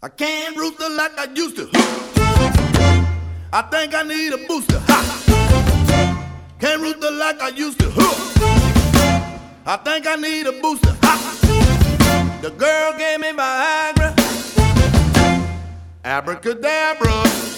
I can't rooster like I used to. I think I need a booster. Ha. Can't rooster like I used to. I think I need a booster. Ha. The girl gave me Viagra. Abracadabra.